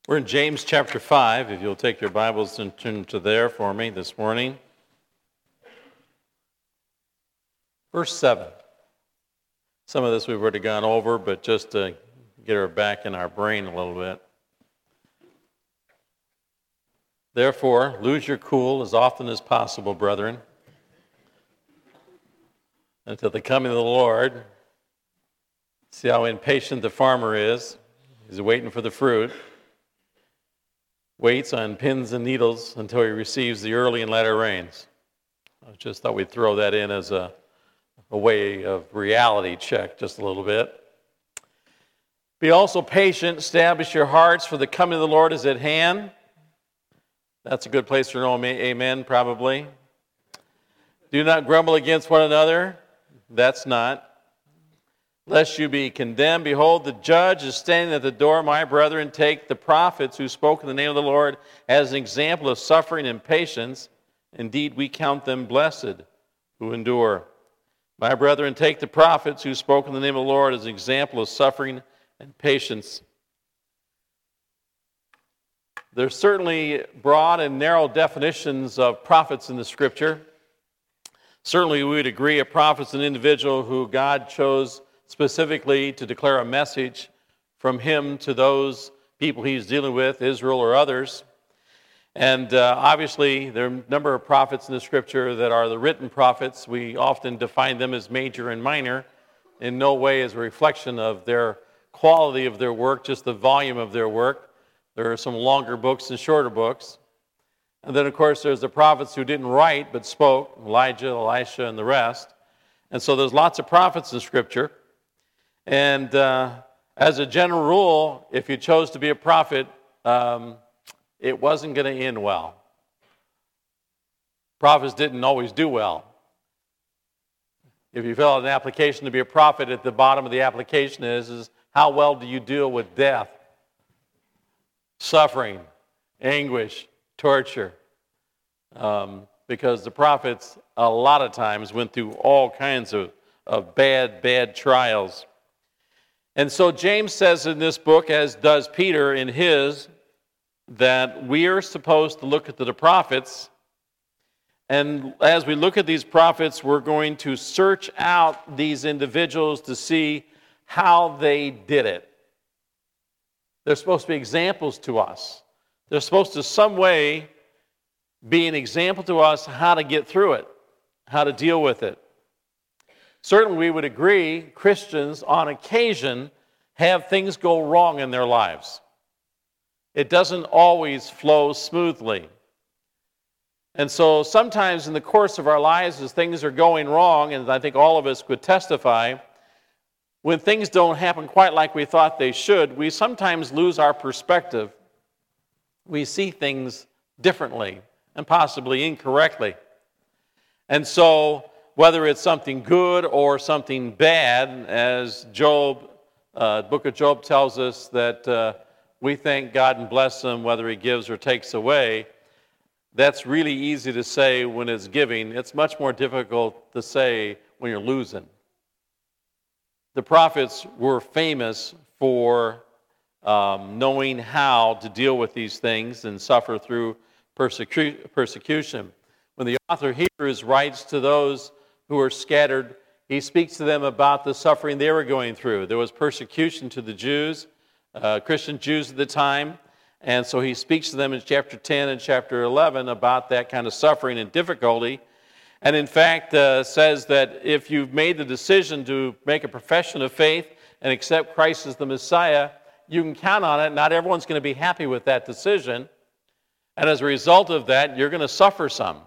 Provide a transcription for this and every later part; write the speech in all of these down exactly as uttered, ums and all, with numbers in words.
We're in James chapter five, if you'll take your Bibles and turn to there for me this morning. Verse seven. Some of this we've already gone over, but just to get her back in our brain a little bit. Therefore, lose your cool as often as possible, brethren, until the coming of the Lord. See how impatient the farmer is. He's waiting for the fruit. Waits on pins and needles until he receives the early and latter rains. I just thought we'd throw that in as a, a way of reality check just a little bit. Be also patient, establish your hearts, for the coming of the Lord is at hand. That's a good place to know amen, probably. Do not grumble against one another. That's not. Lest you be condemned, behold, the judge is standing at the door. My brethren, take the prophets who spoke in the name of the Lord as an example of suffering and patience. Indeed, we count them blessed who endure. My brethren, take the prophets who spoke in the name of the Lord as an example of suffering and patience. There's certainly broad and narrow definitions of prophets in the Scripture. Certainly, we would agree a prophet is an individual who God chose specifically to declare a message from him to those people he's dealing with, Israel or others. And uh, obviously, there are a number of prophets in the Scripture that are the written prophets. We often define them as major and minor, in no way as a reflection of their quality of their work, just the volume of their work. There are some longer books and shorter books. And then, of course, there's the prophets who didn't write but spoke, Elijah, Elisha, and the rest. And so there's lots of prophets in Scripture. And uh, as a general rule, if you chose to be a prophet, um, it wasn't going to end well. Prophets didn't always do well. If you fill out an application to be a prophet, at the bottom of the application is, is how well do you deal with death, suffering, anguish, torture? Um, because the prophets, a lot of times, went through all kinds of, of bad, bad trials. And so James says in this book, as does Peter in his, that we are supposed to look at the prophets, and as we look at these prophets, we're going to search out these individuals to see how they did it. They're supposed to be examples to us. They're supposed to some way be an example to us how to get through it, how to deal with it. Certainly we would agree Christians on occasion have things go wrong in their lives. It doesn't always flow smoothly. And so sometimes in the course of our lives as things are going wrong, and I think all of us could testify, when things don't happen quite like we thought they should, we sometimes lose our perspective. We see things differently and possibly incorrectly. And so whether it's something good or something bad, as Job, uh, the book of Job tells us that uh, we thank God and bless him whether he gives or takes away. That's really easy to say when it's giving. It's much more difficult to say when you're losing. The prophets were famous for um, knowing how to deal with these things and suffer through persecu- persecution. When the author of Hebrews writes to those who are scattered, he speaks to them about the suffering they were going through. There was persecution to the Jews, uh, Christian Jews at the time, and so he speaks to them in chapter ten and chapter eleven about that kind of suffering and difficulty, and in fact uh, says that if you've made the decision to make a profession of faith and accept Christ as the Messiah, you can count on it. Not everyone's going to be happy with that decision, and as a result of that, you're going to suffer some.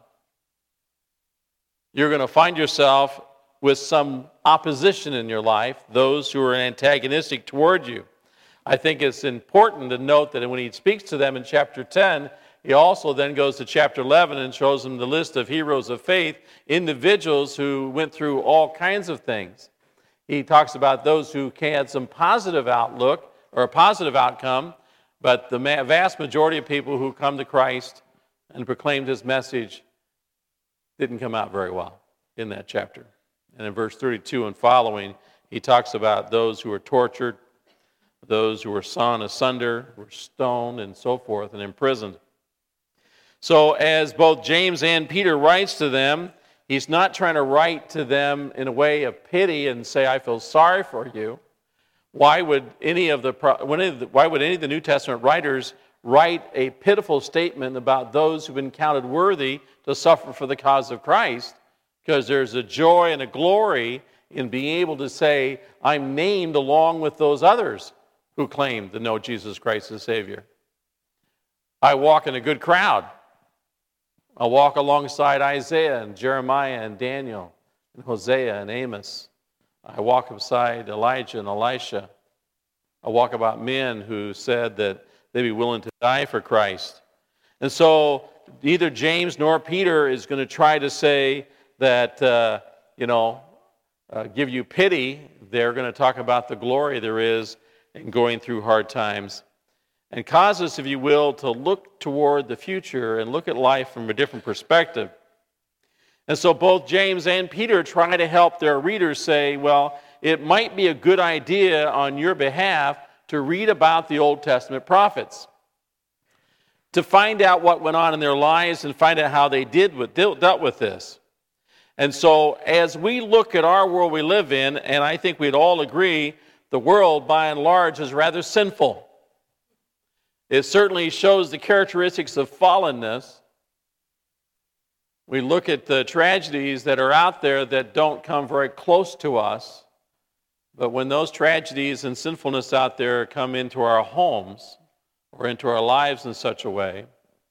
You're going to find yourself with some opposition in your life, those who are antagonistic toward you. I think it's important to note that when he speaks to them in chapter ten, he also then goes to chapter eleven and shows them the list of heroes of faith, individuals who went through all kinds of things. He talks about those who had some positive outlook or a positive outcome, but the vast majority of people who come to Christ and proclaimed his message didn't come out very well in that chapter. And in verse thirty-two and following, he talks about those who were tortured, those who were sawn asunder, were stoned, and so forth, and imprisoned. So as both James and Peter writes to them, he's not trying to write to them in a way of pity and say, I feel sorry for you. Why would any of the why would any of the New Testament writers write a pitiful statement about those who've been counted worthy to suffer for the cause of Christ? Because there's a joy and a glory in being able to say, I'm named along with those others who claim to know Jesus Christ as Savior. I walk in a good crowd. I walk alongside Isaiah and Jeremiah and Daniel and Hosea and Amos. I walk beside Elijah and Elisha. I walk about men who said that they'd be willing to die for Christ. And so neither James nor Peter is going to try to say that, uh, you know, uh, give you pity. They're going to talk about the glory there is in going through hard times, and cause us, if you will, to look toward the future and look at life from a different perspective. And so both James and Peter try to help their readers say, well, it might be a good idea on your behalf to read about the Old Testament prophets, to find out what went on in their lives and find out how they did with, dealt with this. And so as we look at our world we live in, and I think we'd all agree, the world by and large is rather sinful. It certainly shows the characteristics of fallenness. We look at the tragedies that are out there that don't come very close to us. But when those tragedies and sinfulness out there come into our homes or into our lives in such a way,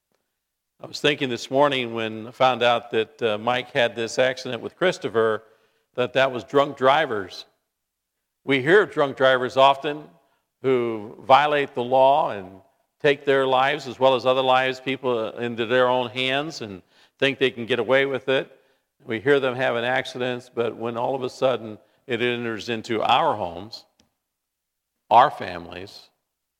I was thinking this morning when I found out that uh, Mike had this accident with Christopher, that that was drunk drivers. We hear of drunk drivers often who violate the law and take their lives as well as other lives, people into their own hands and think they can get away with it. We hear them having accidents, but when all of a sudden it enters into our homes, our families,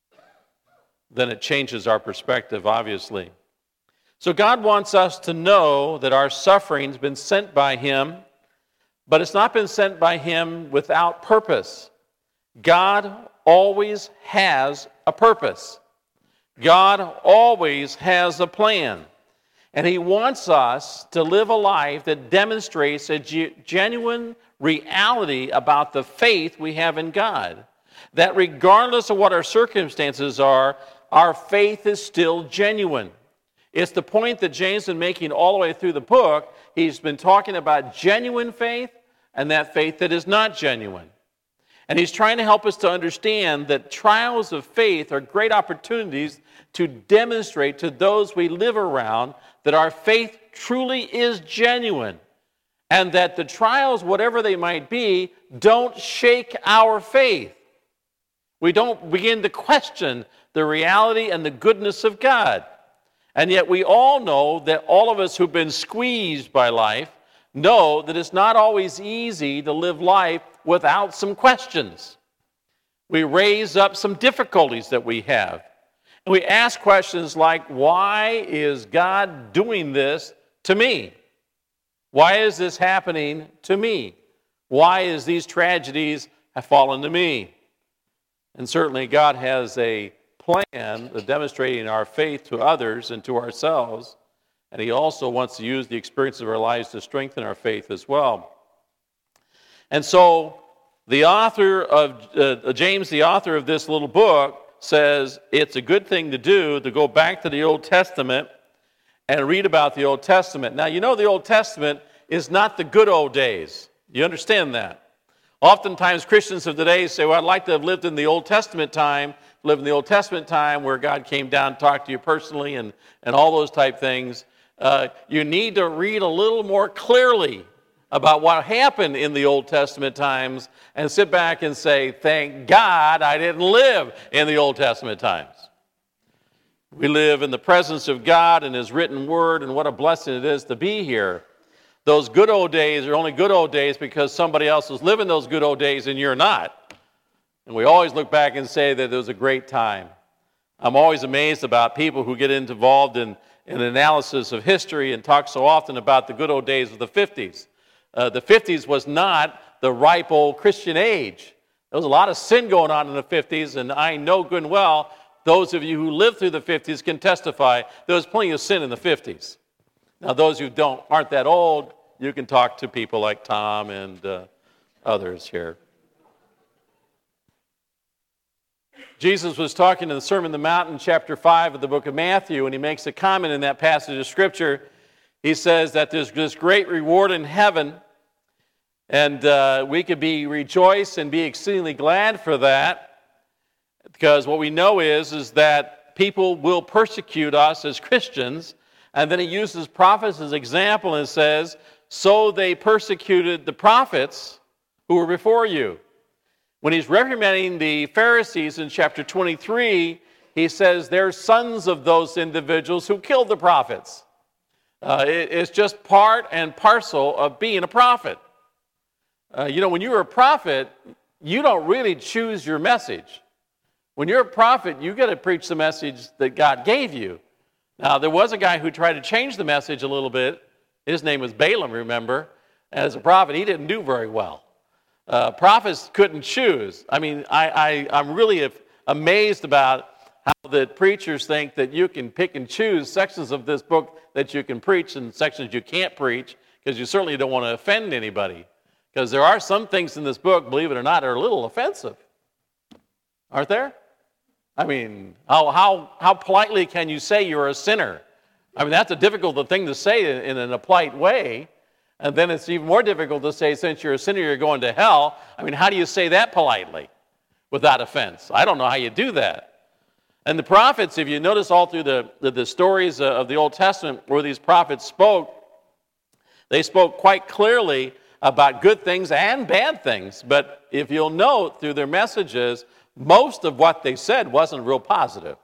then it changes our perspective, obviously. So God wants us to know that our suffering's been sent by Him, but it's not been sent by Him without purpose. God always has a purpose. God always has a plan. And He wants us to live a life that demonstrates a genuine reality about the faith we have in God. That regardless of what our circumstances are, our faith is still genuine. It's the point that James has been making all the way through the book. He's been talking about genuine faith and that faith that is not genuine. And he's trying to help us to understand that trials of faith are great opportunities to demonstrate to those we live around that our faith truly is genuine, and that the trials, whatever they might be, don't shake our faith. We don't begin to question the reality and the goodness of God. And yet we all know that all of us who've been squeezed by life know that it's not always easy to live life without some questions. We raise up some difficulties that we have. And we ask questions like, why is God doing this to me? Why is this happening to me? Why is these tragedies have fallen to me? And certainly God has a plan of demonstrating our faith to others and to ourselves. And He also wants to use the experience of our lives to strengthen our faith as well. And so the author of, uh, James, the author of this little book, says it's a good thing to do to go back to the Old Testament and read about the Old Testament. Now, you know the Old Testament is not the good old days. You understand that? Oftentimes Christians of today say, well, I'd like to have lived in the Old Testament time, live in the Old Testament time where God came down and talked to you personally and, and all those type things. Uh, you need to read a little more clearly about what happened in the Old Testament times and sit back and say, thank God I didn't live in the Old Testament times. We live in the presence of God and His written word, and what a blessing it is to be here. Those good old days are only good old days because somebody else is living those good old days and you're not. And we always look back and say that it was a great time. I'm always amazed about people who get involved in, in analysis of history and talk so often about the good old days of the fifties. Uh, the fifties was not the ripe old Christian age. There was a lot of sin going on in the fifties, and I know good and well, those of you who lived through the fifties can testify there was plenty of sin in the fifties. Now, those who don't aren't that old, you can talk to people like Tom and uh, others here. Jesus was talking in the Sermon on the Mount in chapter five of the book of Matthew, and he makes a comment in that passage of Scripture. He says that there's this great reward in heaven, and uh, we could be rejoice and be exceedingly glad for that, because what we know is, is that people will persecute us as Christians, and then he uses prophets as example and says, so they persecuted the prophets who were before you. When he's reprimanding the Pharisees in chapter twenty-three, he says they're sons of those individuals who killed the prophets. Uh, it, it's just part and parcel of being a prophet. Uh, you know, when you're a prophet, you don't really choose your message. When you're a prophet, you got to preach the message that God gave you. Now, there was a guy who tried to change the message a little bit. His name was Balaam, remember? As a prophet, he didn't do very well. Uh, prophets couldn't choose. I mean, I, I, I'm really amazed about how the preachers think that you can pick and choose sections of this book that you can preach and sections you can't preach, because you certainly don't want to offend anybody. Because there are some things in this book, believe it or not, are a little offensive. Aren't there? I mean, how, how, how politely can you say you're a sinner? I mean, that's a difficult thing to say in, in a polite way. And then it's even more difficult to say, since you're a sinner, you're going to hell. I mean, how do you say that politely without offense? I don't know how you do that. And the prophets, if you notice all through the, the, the stories of the Old Testament where these prophets spoke, they spoke quite clearly about good things and bad things. But if you'll note through their messages, most of what they said wasn't real positive.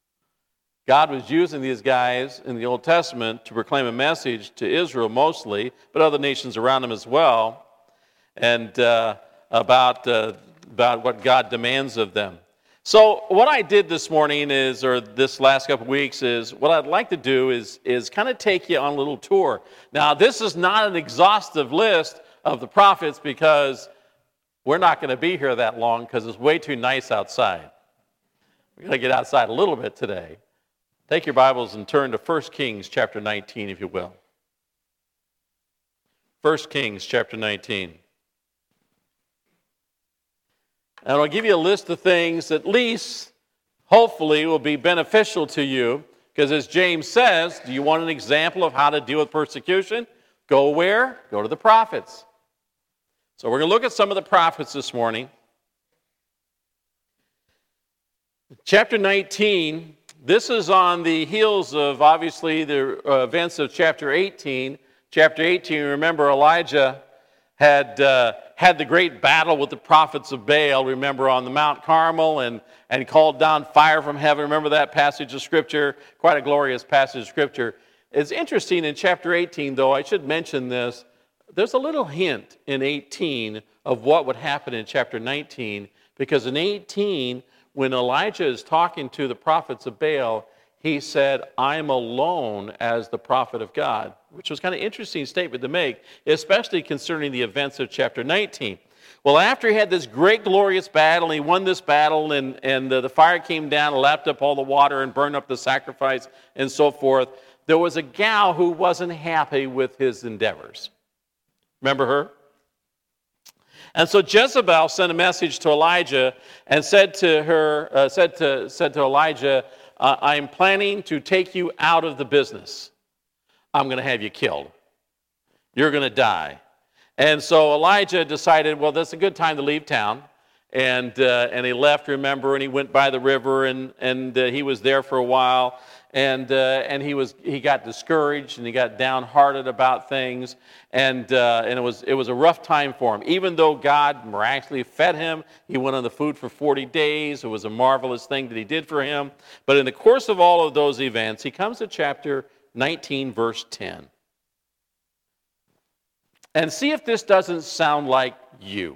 God was using these guys in the Old Testament to proclaim a message to Israel mostly, but other nations around them as well, and uh, about, uh, about what God demands of them. So what I did this morning is, or this last couple of weeks is, what I'd like to do is, is kind of take you on a little tour. Now, this is not an exhaustive list of the prophets, because we're not going to be here that long because it's way too nice outside. We're going to get outside a little bit today. Take your Bibles and turn to First Kings chapter nineteen, if you will. First Kings chapter nineteen. And I'll give you a list of things that at least, hopefully, will be beneficial to you. Because as James says, do you want an example of how to deal with persecution? Go where? Go to the prophets. So we're going to look at some of the prophets this morning. Chapter nineteen, this is on the heels of, obviously, the uh, events of chapter eighteen. Chapter eighteen, remember, Elijah had uh, had the great battle with the prophets of Baal, remember, on the Mount Carmel, and, and called down fire from heaven. Remember that passage of Scripture? Quite a glorious passage of Scripture. It's interesting in chapter eighteen, though, I should mention this, there's a little hint in eighteen of what would happen in chapter nineteen, because in eighteen, when Elijah is talking to the prophets of Baal, he said, I'm alone as the prophet of God, which was kind of an interesting statement to make, especially concerning the events of chapter nineteen. Well, after he had this great glorious battle, he won this battle, and, and the, the fire came down and lapped up all the water and burned up the sacrifice and so forth, there was a gal who wasn't happy with his endeavors. Remember her? And so Jezebel sent a message to Elijah and said to her, uh, said to said to Elijah, uh, "I'm planning to take you out of the business. I'm going to have you killed. You're going to die." And so Elijah decided, well, that's a good time to leave town, and uh, and he left. Remember, and he went by the river, and and uh, he was there for a while. And uh, and he was he got discouraged, and he got downhearted about things, and uh, and it was it was a rough time for him. Even though God miraculously fed him, he went on the food for forty days. It was a marvelous thing that he did for him. But in the course of all of those events, he comes to chapter nineteen, verse ten, and see if this doesn't sound like you.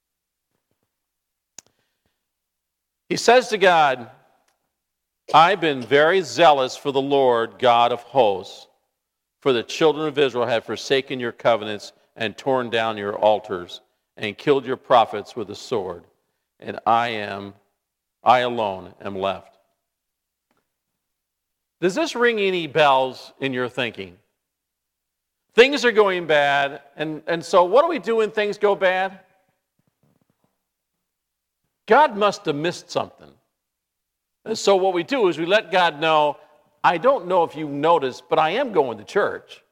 He says to God, I've been very zealous for the Lord God of hosts, for the children of Israel have forsaken your covenants and torn down your altars and killed your prophets with the sword. and I am, I alone am left. Does this ring any bells in your thinking? Things are going bad, and, and so what do we do when things go bad? God must have missed something. And so what we do is we let God know, I don't know if you noticed, but I am going to church.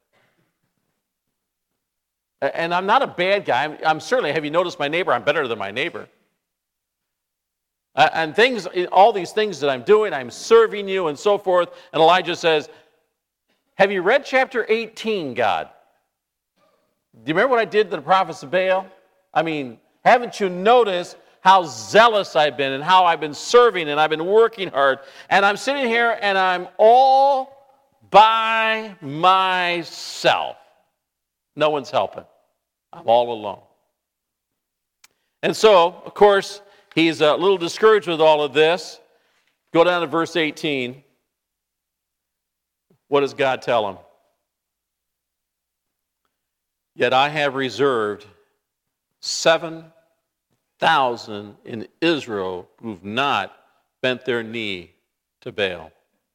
And I'm not a bad guy. I'm, I'm certainly, have you noticed my neighbor? I'm better than my neighbor. Uh, and things, all these things that I'm doing, I'm serving you and so forth. And Elijah says, have you read chapter eighteen, God? Do you remember what I did to the prophets of Baal? I mean, haven't you noticed how zealous I've been and how I've been serving and I've been working hard? And I'm sitting here and I'm all by myself. No one's helping. I'm all alone. And so, of course, he's a little discouraged with all of this. Go down to verse eighteen. What does God tell him? Yet I have reserved seven thousand in Israel who've not bent their knee to Baal.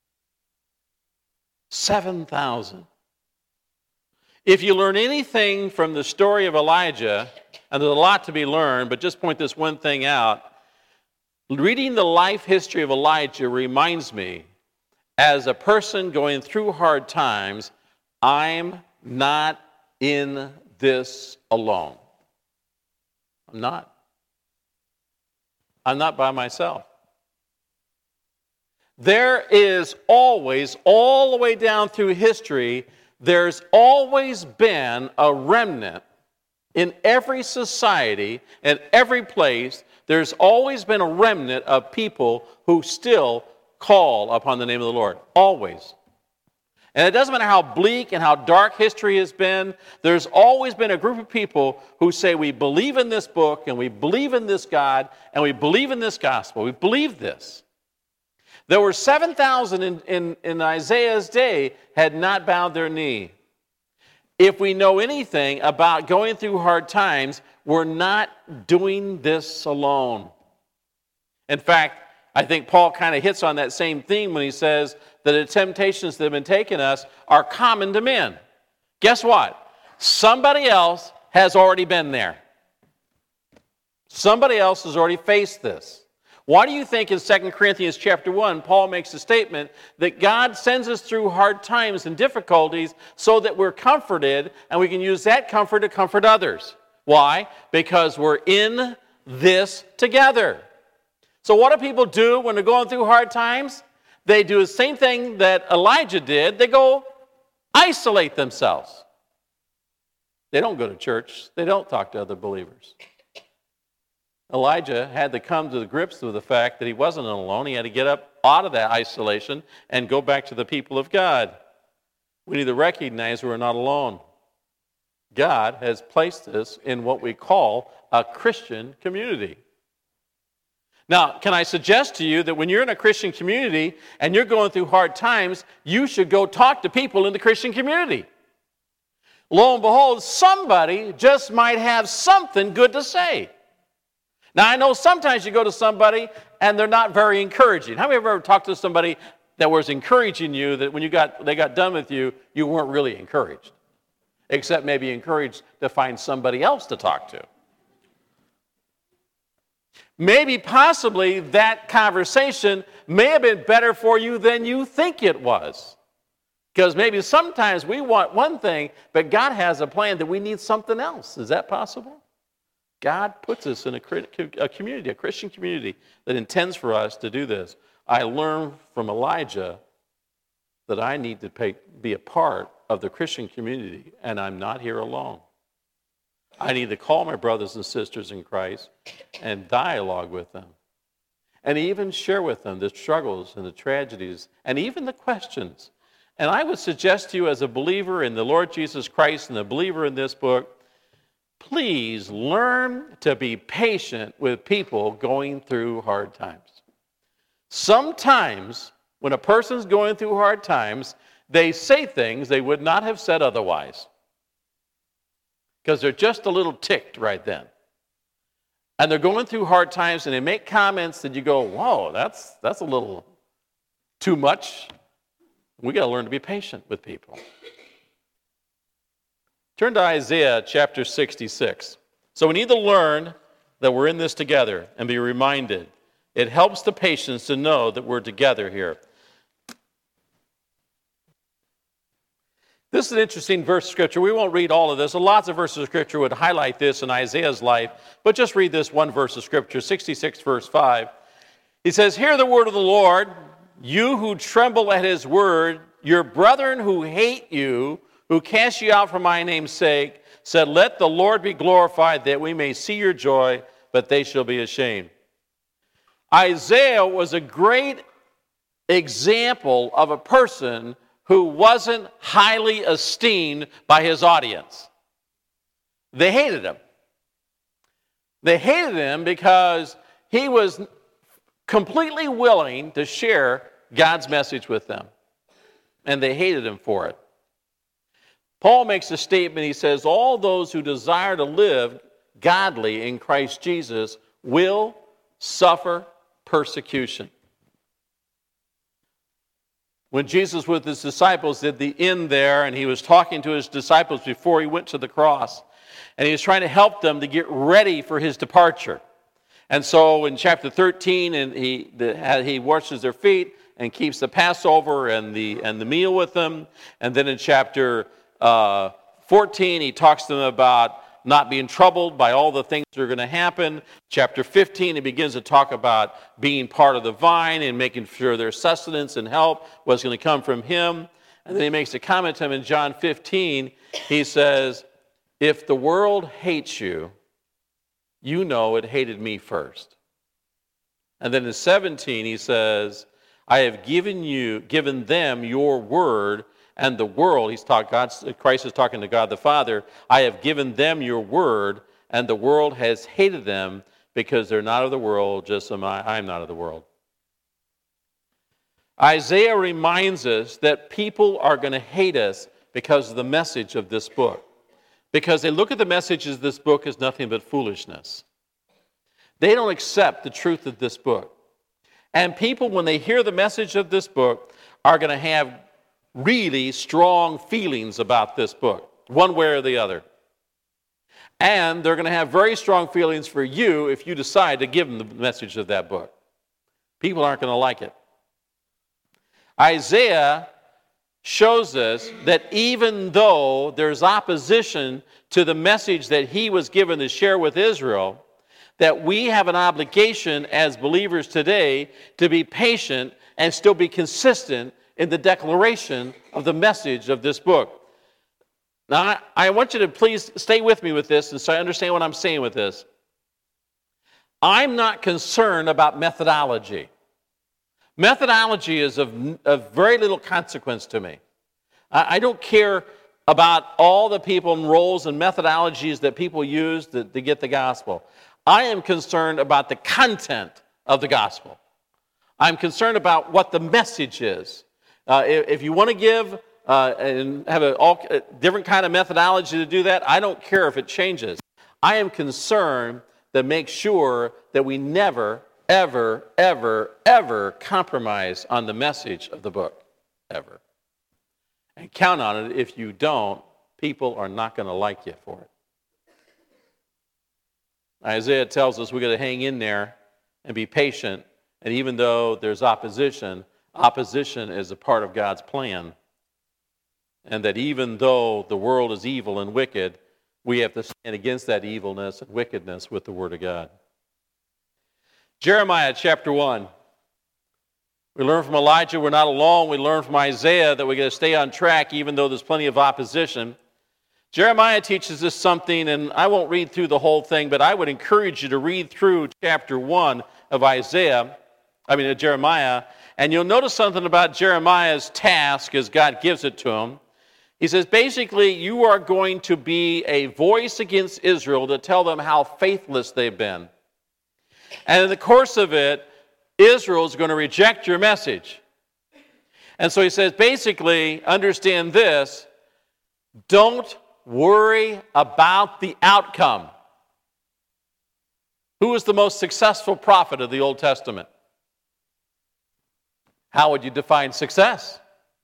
Seven thousand. If you learn anything from the story of Elijah, and there's a lot to be learned, but just point this one thing out. Reading the life history of Elijah reminds me, as a person going through hard times, I'm not in this alone. I'm not. I'm not by myself. There is always, all the way down through history, there's always been a remnant in every society, in every place. There's always been a remnant of people who still call upon the name of the Lord. Always. And it doesn't matter how bleak and how dark history has been, there's always been a group of people who say, we believe in this book, and we believe in this God, and we believe in this gospel. We believe this. There were seven thousand in, in, in Isaiah's day had not bowed their knee. If we know anything about going through hard times, we're not doing this alone. In fact, I think Paul kind of hits on that same theme when he says that the temptations that have been taken us are common to men. Guess what? Somebody else has already been there. Somebody else has already faced this. Why do you think in Second Corinthians chapter one, Paul makes a statement that God sends us through hard times and difficulties so that we're comforted and we can use that comfort to comfort others? Why? Because we're in this together. So what do people do when they're going through hard times? They do the same thing that Elijah did. They go isolate themselves. They don't go to church. They don't talk to other believers. Elijah had to come to the grips with the fact that he wasn't alone. He had to get up out of that isolation and go back to the people of God. We need to recognize we're not alone. God has placed us in what we call a Christian community. Now, can I suggest to you that when you're in a Christian community and you're going through hard times, you should go talk to people in the Christian community. Lo and behold, somebody just might have something good to say. Now, I know sometimes you go to somebody and they're not very encouraging. How many of you ever talked to somebody that was encouraging you that when you got they got done with you, you weren't really encouraged? Except maybe encouraged to find somebody else to talk to. Maybe possibly that conversation may have been better for you than you think it was. Because maybe sometimes we want one thing, but God has a plan that we need something else. Is that possible? God puts us in a, a community, a Christian community that intends for us to do this. I learned from Elijah that I need to pay, be a part of the Christian community, and I'm not here alone. I need to call my brothers and sisters in Christ and dialogue with them, and even share with them the struggles and the tragedies and even the questions. And I would suggest to you as a believer in the Lord Jesus Christ and a believer in this book, please learn to be patient with people going through hard times. Sometimes when a person's going through hard times, they say things they would not have said otherwise because they're just a little ticked right then. and they're going through hard times, and they make comments that you go, whoa, that's, that's a little too much. We got to learn to be patient with people. Turn to Isaiah chapter sixty-six. So we need to learn that we're in this together and be reminded. It helps the patients to know that we're together here. This is an interesting verse of Scripture. We won't read all of this. Lots of verses of Scripture would highlight this in Isaiah's life, but just read this one verse of Scripture, sixty-six, verse five. He says, "Hear the word of the Lord, you who tremble at his word, your brethren who hate you, who cast you out for my name's sake, said, let the Lord be glorified, that we may see your joy, but they shall be ashamed." Isaiah was a great example of a person who wasn't highly esteemed by his audience. They hated him. They hated him because he was completely willing to share God's message with them. And they hated him for it. Paul makes a statement. He says, all those who desire to live godly in Christ Jesus will suffer persecution. When Jesus with his disciples did the end there, and he was talking to his disciples before he went to the cross, and he was trying to help them to get ready for his departure. And so in chapter thirteen, and he, the, he washes their feet and keeps the Passover and the, and the meal with them. And then in chapter uh, fourteen, he talks to them about not being troubled by all the things that are going to happen. Chapter fifteen, he begins to talk about being part of the vine and making sure their sustenance and help was going to come from him. And then he makes a comment to him in John fifteen. He says, if the world hates you, you know it hated me first. And then in seventeen, he says, I have given you, given them your word, and the world, he's talk, God's, Christ is talking to God the Father, I have given them your word, and the world has hated them because they're not of the world, just as I, I'm not of the world. Isaiah reminds us that people are going to hate us because of the message of this book. Because they look at the messages of this book as nothing but foolishness. They don't accept the truth of this book. And people, when they hear the message of this book, are going to have really strong feelings about this book, one way or the other. And they're going to have very strong feelings for you if you decide to give them the message of that book. People aren't going to like it. Isaiah shows us that even though there's opposition to the message that he was given to share with Israel, that we have an obligation as believers today to be patient and still be consistent in the declaration of the message of this book. Now, I, I want you to please stay with me with this and so I understand what I'm saying with this. I'm not concerned about methodology. Methodology is of, of very little consequence to me. I, I don't care about all the people and roles and methodologies that people use to, to get the gospel. I am concerned about the content of the gospel. I'm concerned about what the message is. Uh, if, if you want to give uh, and have a all, a different kind of methodology to do that, I don't care if it changes. I am concerned to make sure that we never, ever, ever, ever compromise on the message of the book, ever. And count on it, if you don't, people are not going to like you for it. Isaiah tells us we've got to hang in there and be patient, and even though there's opposition, opposition is a part of God's plan. And that even though the world is evil and wicked, we have to stand against that evilness and wickedness with the Word of God. Jeremiah chapter one. We learn from Elijah we're not alone. We learn from Isaiah that we've got to stay on track even though there's plenty of opposition. Jeremiah teaches us something, and I won't read through the whole thing, but I would encourage you to read through chapter one of Isaiah, I mean of Jeremiah, and you'll notice something about Jeremiah's task as God gives it to him. He says, basically, you are going to be a voice against Israel to tell them how faithless they've been. And in the course of it, Israel is going to reject your message. And so he says, basically, understand this, don't worry about the outcome. Who was the most successful prophet of the Old Testament? How would you define success?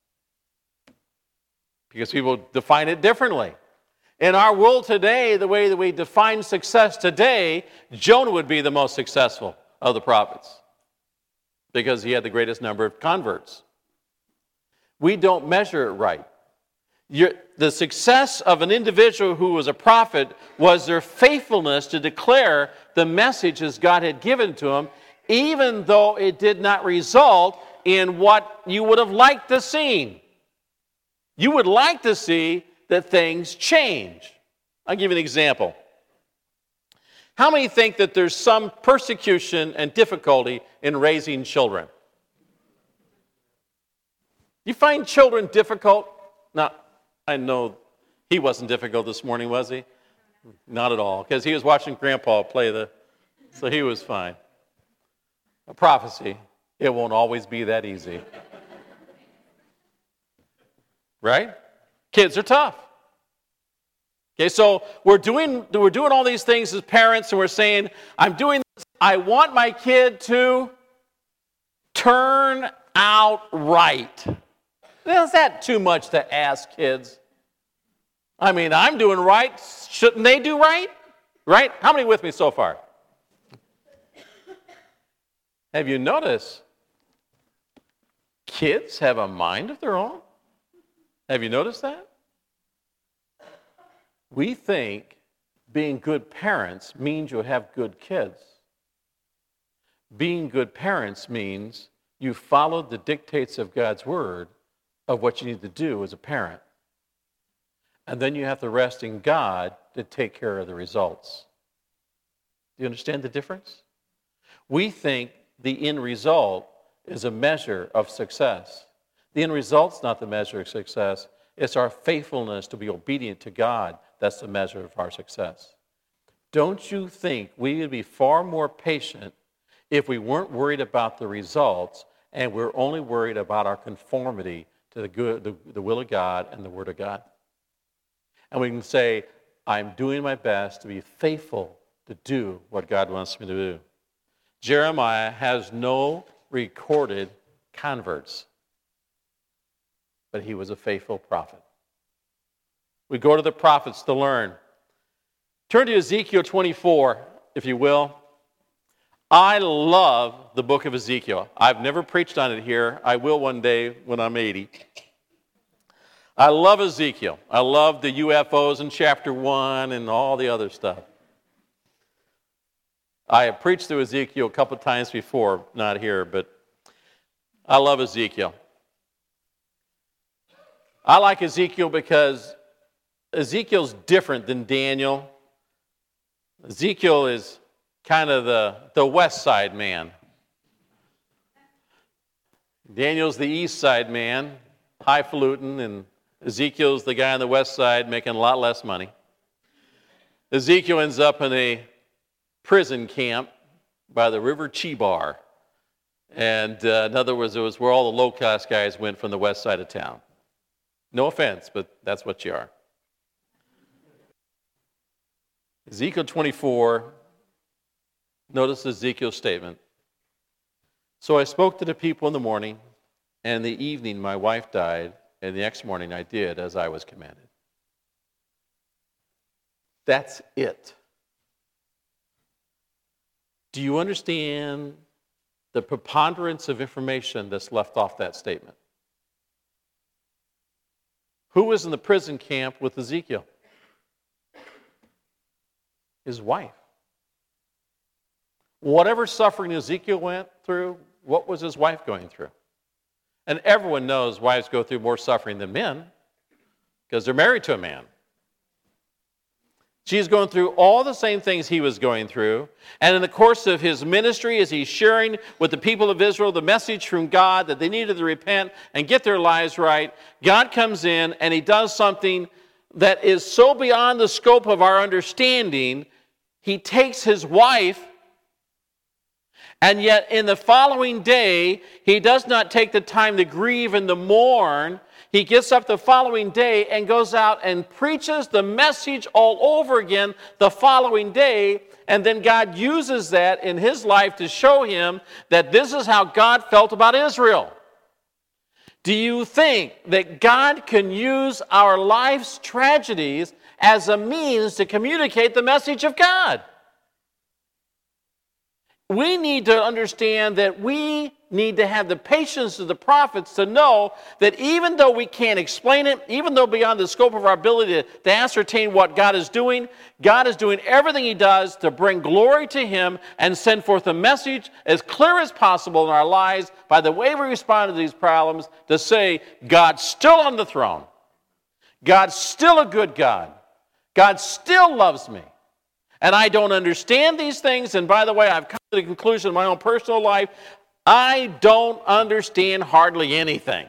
Because people define it differently. In our world today, the way that we define success today, Jonah would be the most successful of the prophets because he had the greatest number of converts. We don't measure it right. You're, the success of an individual who was a prophet was their faithfulness to declare the messages God had given to them, even though it did not result in what you would have liked to see. You would like to see that things change. I'll give you an example. How many think that there's some persecution and difficulty in raising children? You find children difficult? Now, I know he wasn't difficult this morning, was he? Not at all, because he was watching Grandpa play the, so he was fine. A prophecy, it won't always be that easy. Right? Kids are tough. Okay, so we're doing we're doing all these things as parents, and we're saying, I'm doing this. I want my kid to turn out right. Is that too much to ask kids? I mean, I'm doing right. Shouldn't they do right? Right? How many with me so far? Have you noticed kids have a mind of their own? Have you noticed that? We think being good parents means you have good kids. Being good parents means you followed the dictates of God's word of what you need to do as a parent. And then you have to rest in God to take care of the results. Do you understand the difference? We think the end result is a measure of success. The end result's not the measure of success. It's our faithfulness to be obedient to God that's the measure of our success. Don't you think we would be far more patient if we weren't worried about the results and we're only worried about our conformity to the, good, the, the will of God and the Word of God? And we can say, I'm doing my best to be faithful to do what God wants me to do. Jeremiah has no recorded converts, but he was a faithful prophet. We go to the prophets to learn. Turn to Ezekiel twenty-four, if you will. I love the book of Ezekiel. I've never preached on it here. I will one day when I'm eighty. I love Ezekiel. I love the U F Os in chapter one and all the other stuff. I have preached through Ezekiel a couple of times before, not here, but I love Ezekiel. I like Ezekiel because Ezekiel's different than Daniel. Ezekiel is kind of the, the west side man. Daniel's the east side man, highfalutin, and Ezekiel's the guy on the west side making a lot less money. Ezekiel ends up in a prison camp by the river Chebar. And uh, in other words, it was where all the low-class guys went from the west side of town. No offense, but that's what you are. Ezekiel twenty-four, notice Ezekiel's statement. So I spoke to the people in the morning, and in the evening my wife died, and the next morning I did as I was commanded. That's it. Do you understand the preponderance of information that's left off that statement? Who was in the prison camp with Ezekiel? His wife. Whatever suffering Ezekiel went through, what was his wife going through? And everyone knows wives go through more suffering than men because they're married to a man. She's going through all the same things he was going through. And in the course of his ministry, as he's sharing with the people of Israel the message from God that they needed to repent and get their lives right, God comes in and he does something that is so beyond the scope of our understanding. He takes his wife And yet in the following day, he does not take the time to grieve and to mourn. He gets up the following day and goes out and preaches the message all over again the following day. And then God uses that in his life to show him that this is how God felt about Israel. Do you think that God can use our life's tragedies as a means to communicate the message of God? We need to understand that we need to have the patience of the prophets to know that even though we can't explain it, even though beyond the scope of our ability to, to ascertain what God is doing, God is doing everything he does to bring glory to him and send forth a message as clear as possible in our lives by the way we respond to these problems to say, God's still on the throne. God's still a good God. God still loves me. And I don't understand these things. And by the way, I've come to the conclusion in my own personal life, I don't understand hardly anything.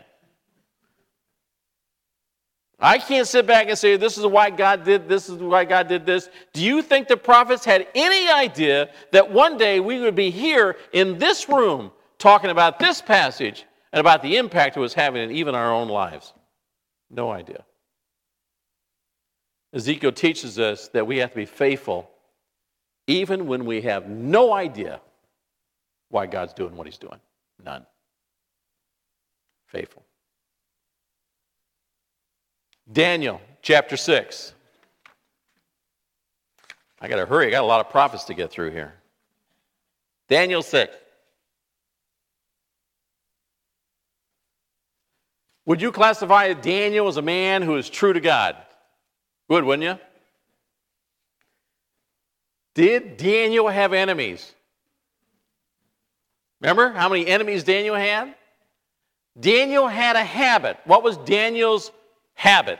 I can't sit back and say, this is why God did this, is why God did this. Do you think the prophets had any idea that one day we would be here in this room talking about this passage and about the impact it was having in even our own lives? No idea. Ezekiel teaches us that we have to be faithful even when we have no idea why God's doing what he's doing. None. Faithful. Daniel chapter six. I got to hurry. I got a lot of prophets to get through here. Daniel six. Would you classify Daniel as a man who is true to God? Would, wouldn't you? Did Daniel have enemies? Remember how many enemies Daniel had? Daniel had a habit. What was Daniel's habit?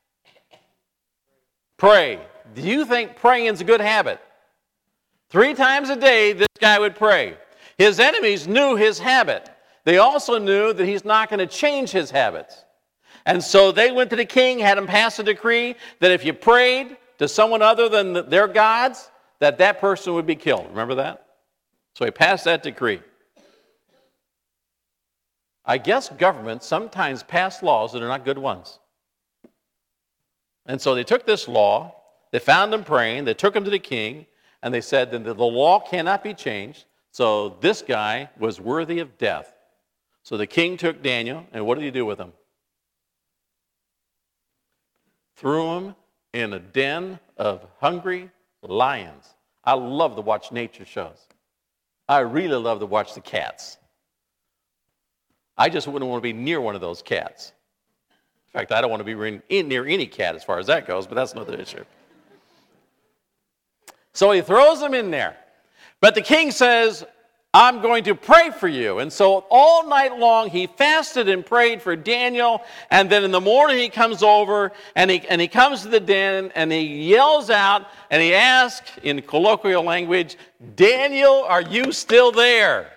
Pray. Do you think praying is a good habit? Three times a day, this guy would pray. His enemies knew his habit. They also knew that he's not going to change his habits. And so they went to the king, had him pass a decree that if you prayed to someone other than their gods, that that person would be killed. Remember that? So he passed that decree. I guess governments sometimes pass laws that are not good ones. And so they took this law, they found him praying, they took him to the king, and they said that the law cannot be changed, so this guy was worthy of death. So the king took Daniel, and what did he do with him? Threw him in a den of hungry lions. I love to watch nature shows. I really love to watch the cats. I just wouldn't want to be near one of those cats. In fact, I don't want to be in near any cat as far as that goes, but that's another issue. So he throws him in there. But the king says, I'm going to pray for you. And so all night long he fasted and prayed for Daniel. And then in the morning he comes over and he, and he comes to the den and he yells out and he asks in colloquial language, Daniel, are you still there?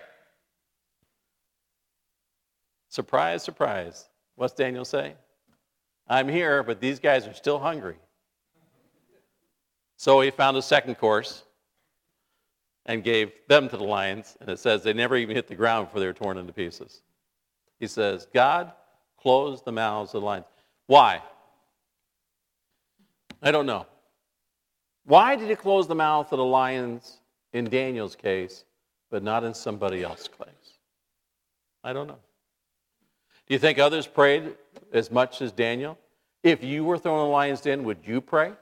Surprise, surprise. What's Daniel say? I'm here, but these guys are still hungry. So he found a second course and gave them to the lions, and it says they never even hit the ground before they were torn into pieces. He says, God closed the mouths of the lions. Why? I don't know. Why did he close the mouth of the lions in Daniel's case, but not in somebody else's case? I don't know. Do you think others prayed as much as Daniel? If you were thrown in the lion's den, would you pray?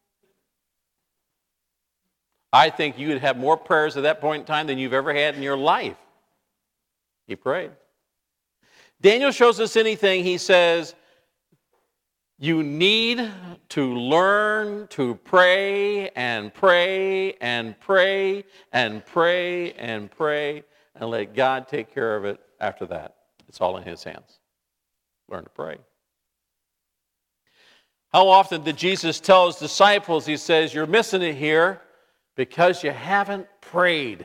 I think you would have more prayers at that point in time than you've ever had in your life. He prayed. Daniel shows us anything. He says, you need to learn to pray and pray and pray and pray and pray and let God take care of it after that. It's all in his hands. Learn to pray. How often did Jesus tell his disciples, he says, you're missing it here because you haven't prayed.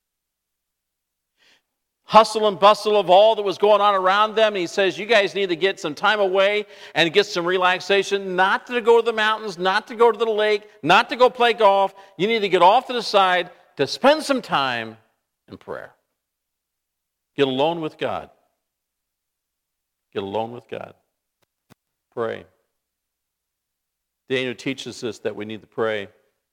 Hustle and bustle of all that was going on around them. And he says, you guys need to get some time away and get some relaxation, not to go to the mountains, not to go to the lake, not to go play golf. You need to get off to the side to spend some time in prayer. Get alone with God. Get alone with God. Pray. Daniel teaches us that we need to pray.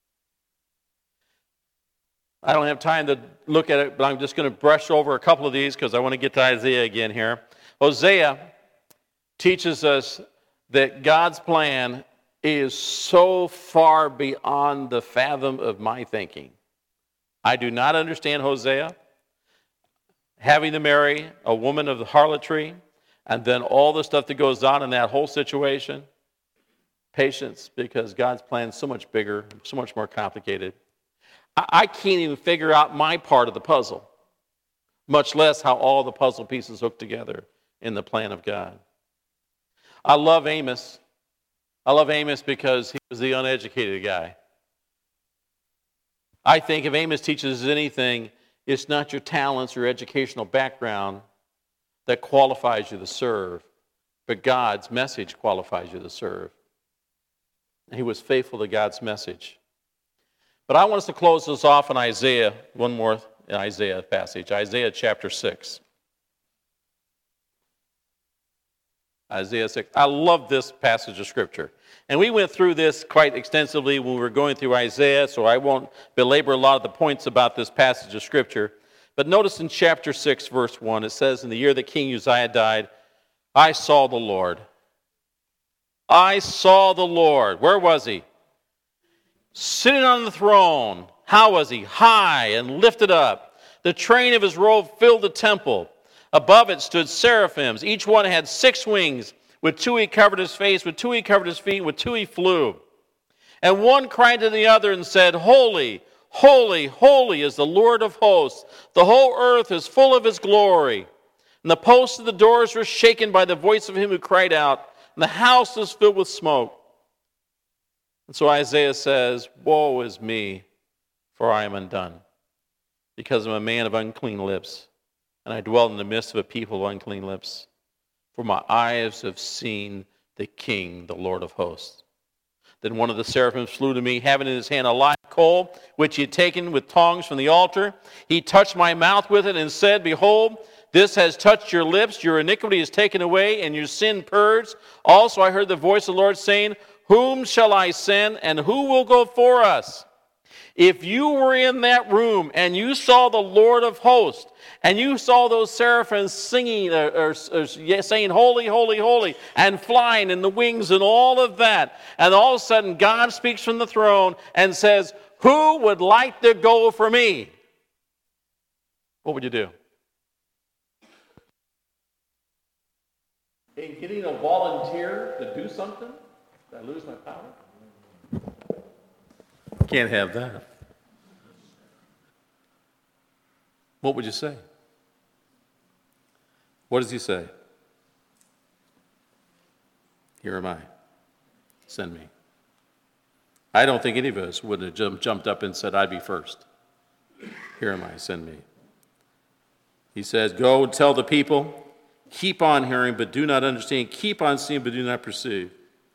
I don't have time to look at it, but I'm just going to brush over a couple of these because I want to get to Isaiah again here. Hosea teaches us that God's plan is so far beyond the fathom of my thinking. I do not understand Hosea having to marry a woman of the harlotry and then all the stuff that goes on in that whole situation. Patience, because God's plan is so much bigger, so much more complicated. I can't even figure out my part of the puzzle, much less how all the puzzle pieces hook together in the plan of God. I love Amos. I love Amos because he was the uneducated guy. I think if Amos teaches us anything, it's not your talents or educational background that qualifies you to serve, but God's message qualifies you to serve. He was faithful to God's message. But I want us to close this off in Isaiah, one more Isaiah passage, Isaiah chapter six. Isaiah six. I love this passage of Scripture. And we went through this quite extensively when we were going through Isaiah, so I won't belabor a lot of the points about this passage of Scripture. But notice in chapter six, verse one, it says, "In the year that King Uzziah died, I saw the Lord." I saw the Lord. Where was he? Sitting on the throne. How was he? High and lifted up. The train of his robe filled the temple. Above it stood seraphims. Each one had six wings. With two he covered his face, with two he covered his feet, with two he flew. And one cried to the other and said, "Holy, holy, holy is the Lord of hosts. The whole earth is full of his glory." And the posts of the doors were shaken by the voice of him who cried out, and the house was filled with smoke. And so Isaiah says, "Woe is me, for I am undone, because I'm a man of unclean lips, and I dwell in the midst of a people of unclean lips. For my eyes have seen the King, the Lord of hosts." Then one of the seraphims flew to me, having in his hand a live coal, which he had taken with tongs from the altar. He touched my mouth with it and said, "Behold, this has touched your lips. Your iniquity is taken away, and your sin purged." Also I heard the voice of the Lord saying, "Whom shall I send, and who will go for us?" If you were in that room and you saw the Lord of hosts, and you saw those seraphims singing or, or, or saying, "Holy, holy, holy," and flying in the wings and all of that, and all of a sudden God speaks from the throne and says, "Who would like to go for me?" What would you do? In getting a volunteer to do something? Did I lose my power? Can't have that. What would you say? What does he say? "Here am I. Send me." I don't think any of us would have jump, jumped up and said, "I'd be first. Here am I. Send me." He says, "Go and tell the people, keep on hearing, but do not understand. Keep on seeing, but do not perceive."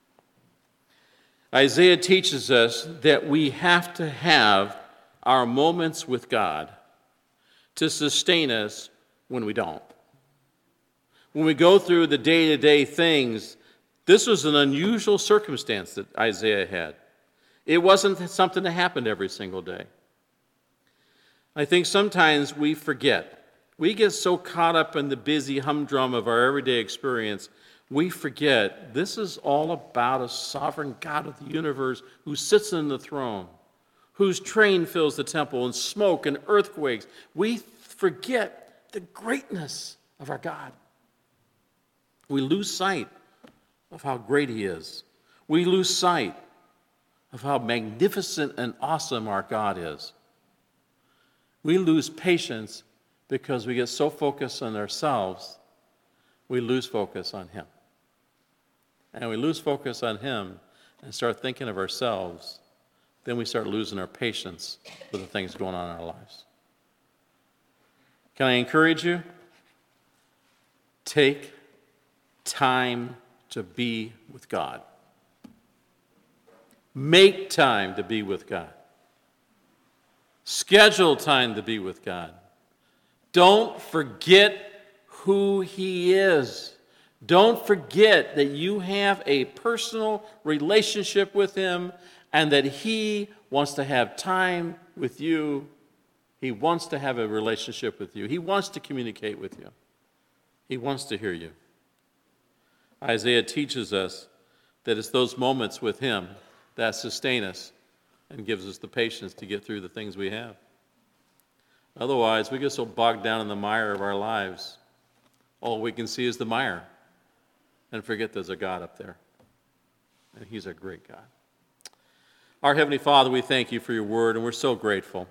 Isaiah teaches us that we have to have our moments with God to sustain us when we don't. When we go through the day-to-day things, this was an unusual circumstance that Isaiah had. It wasn't something that happened every single day. I think sometimes we forget. We get so caught up in the busy humdrum of our everyday experience, we forget this is all about a sovereign God of the universe who sits in the throne, whose train fills the temple, and smoke and earthquakes. We forget the greatness of our God. We lose sight of how great he is. We lose sight of how magnificent and awesome our God is. We lose patience because we get so focused on ourselves, we lose focus on him. And we lose focus on him and start thinking of ourselves, then we start losing our patience with the things going on in our lives. Can I encourage you? Take time to be with God. Make time to be with God. Schedule time to be with God. Don't forget who he is. Don't forget that you have a personal relationship with him and that he wants to have time with you. He wants to have a relationship with you. He wants to communicate with you. He wants to hear you. Isaiah teaches us that it's those moments with him that sustain us and gives us the patience to get through the things we have. Otherwise, we get so bogged down in the mire of our lives, all we can see is the mire and forget there's a God up there. And he's a great God. Our Heavenly Father, we thank you for your word, and we're so grateful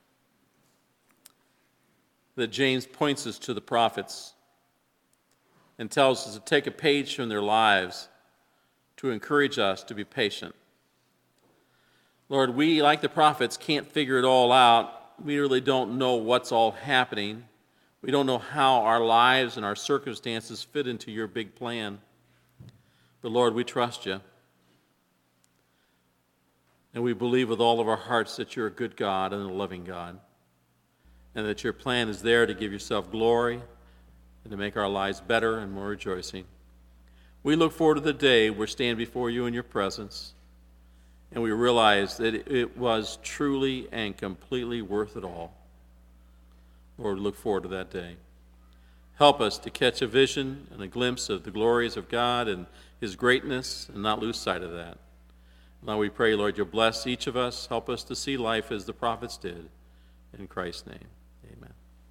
that James points us to the prophets and tells us to take a page from their lives to encourage us to be patient. Lord, we, like the prophets, can't figure it all out. We really don't know what's all happening. We don't know how our lives and our circumstances fit into your big plan. But Lord, we trust you. And we believe with all of our hearts that you're a good God and a loving God. And that your plan is there to give yourself glory and to make our lives better and more rejoicing. We look forward to the day we stand before you in your presence, and we realize that it was truly and completely worth it all. Lord, look forward to that day. Help us to catch a vision and a glimpse of the glories of God and his greatness and not lose sight of that. Now we pray, Lord, you'll bless each of us. Help us to see life as the prophets did. In Christ's name.